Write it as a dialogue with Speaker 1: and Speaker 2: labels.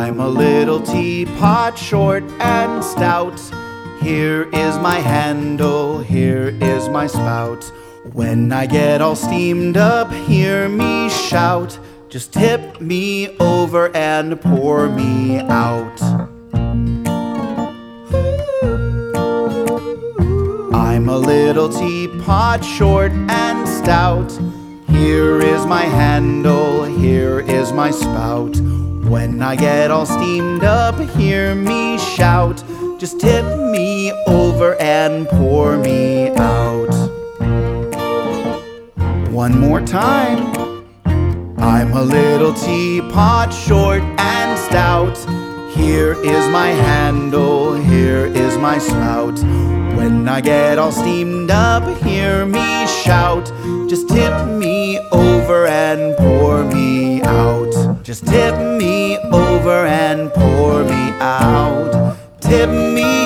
Speaker 1: I'm a little teapot, short and stout. Here is my handle, here is my spout. When I get all steamed up, hear me shout. Just tip me over and pour me out. I'm a little teapot, short and stout. Here is my handle, here is my spout. When I get all steamed up, hear me shout. Just tip me over and pour me out. One more time. I'm a little teapot, short and stout. Here is my handle, here is my spout. When I get all steamed up, hear me shout. Just tip me over and pour me out. Just tip me over and pour me out. Tip me